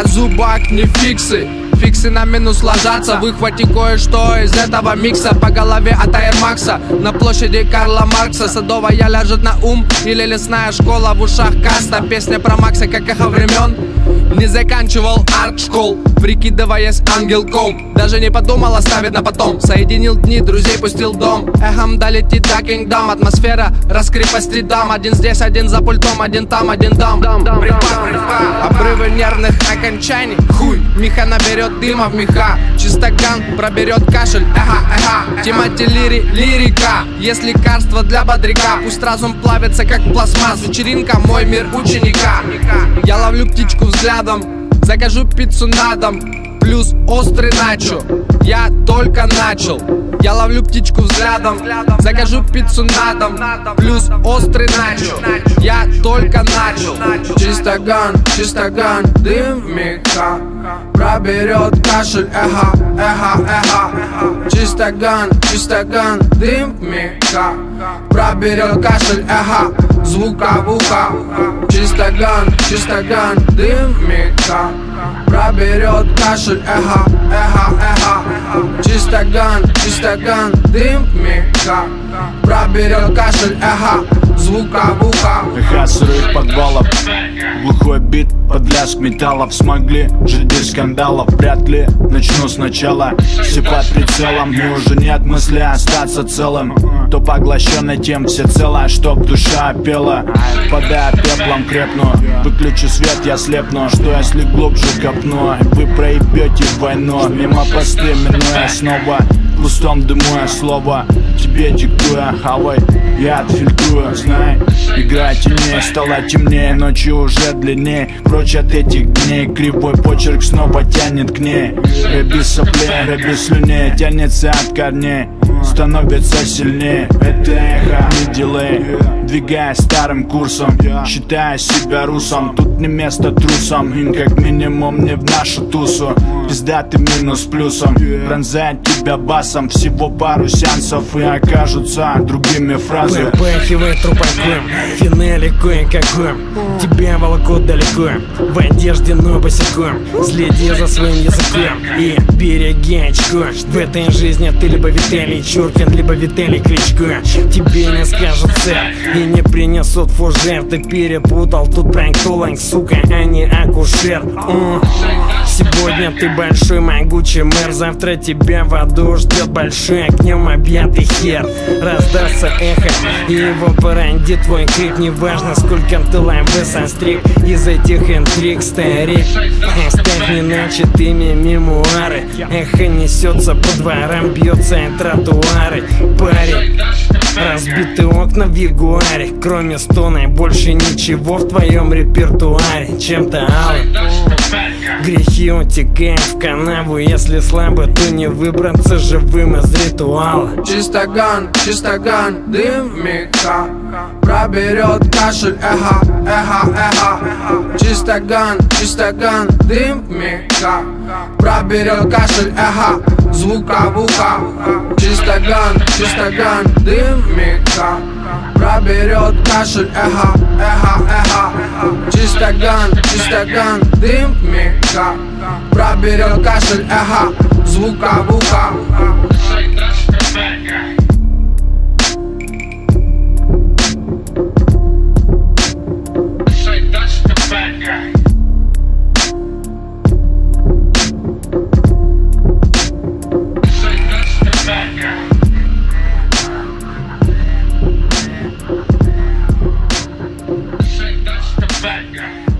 зубах не фиксы. Фиксы на минус ложатся. Выхвати кое-что из этого микса. По голове от Air Max'а. На площади Карла Маркса. Садовая ляжет на ум. Или лесная школа в ушах каста. Песня про Макса, как эхо времен. Не заканчивал арт-школ, прикидываясь ангелком. Даже не подумал оставить на потом. Соединил дни, друзей пустил дом. Эхом долетит до Kingdom. Атмосфера раскрепостит дам. Один здесь, один за пультом, один там, один дам. Обрывы нервных окончаний. Хуй, Миха наберет дыма в меха. Чистоган проберет кашель. Эха. Тимати лирика. Есть лекарство для бодряка. Пусть разум плавится как пластмасс. Вечеринка, мой мир ученика. Я ловлю птичку взглядом. Закажу пиццу на дом. Плюс острый начо. Я только начал. Я ловлю птичку взглядом. Закажу пиццу на дом. Плюс острый начо. Я только начал. Чистоган, дым в меха. Проберет кашель, эха. Чистоган, дым в меха. Проберет кашель, эха. Звука в ухо. Чистоган, дым в меха. Проберет кашель, эха. Чистоган, дым в меха. Проберет кашель, эха. Звука в ухо. Эхо сырых подвалов, глухой бит под лязг металлов. Смогли жить без скандалов, вряд ли начну сначала. Все под прицелом, и уже нет мысли остаться целым. То поглощенный тем всецело, чтоб душа пела. Падая пеплом крепну, выключу свет, я слепну. Что если глубже копну, вы проебете войну. Мимо посты, минуя снова, в пустом дыму я слово тебе диктуя, хавай, я отфильтрую. Знай, игра теней стала темнее, ночью уже длиннее. Прочь от этих дней, кривой почерк снова тянет к ней. Рэп без соплей, рэп без слюней, тянется от корней, становится сильнее. Это эхо, не дилей, двигаясь старым курсом, считая себя русом. Тут не место трусам, им как минимум не в нашу тусу. Пиздатый минус плюсом, пронзает тебя басом. Всего пару сеансов и окажутся другими фразами. Попахивает трупаком, финали кое-каком. Тебя волокут далеко, в одежде, но босиком. Следи за своим языком и береги очко. В этой жизни ты либо Виталий Чуркин, либо Виталий Кличко. Тебе не скажут сэр и не принесут фужер. Ты перепутал, тут пранктолог, сука, а не акушер. Сегодня ты большой могучий мэр, завтра тебя в аду ждет большой огнем объятый хер. Раздастся эхо и его породит твой крик. Неважно, сколько ты лайвы состриг из этих интриг, старик. Оставь неначатыми мемуары. Эхо несется по дворам, бьется и тротуары. Парень, разбитые окна в ягуаре. Кроме стона больше ничего в твоем репертуаре. Чем-то алым грехи утекают в канаву. Если слабо, то не выбраться живым из ритуала. Чистоган, дым в меха. Проберет кашель, эха. Чистоган, дым в меха. Проберет кашель, эха. Звука в ухо. Чистоган, дым в меха. Проберет кашель, эха. Чистоган, дым в меха. Проберет кашель, эха. Звука в ухо. Bad guy.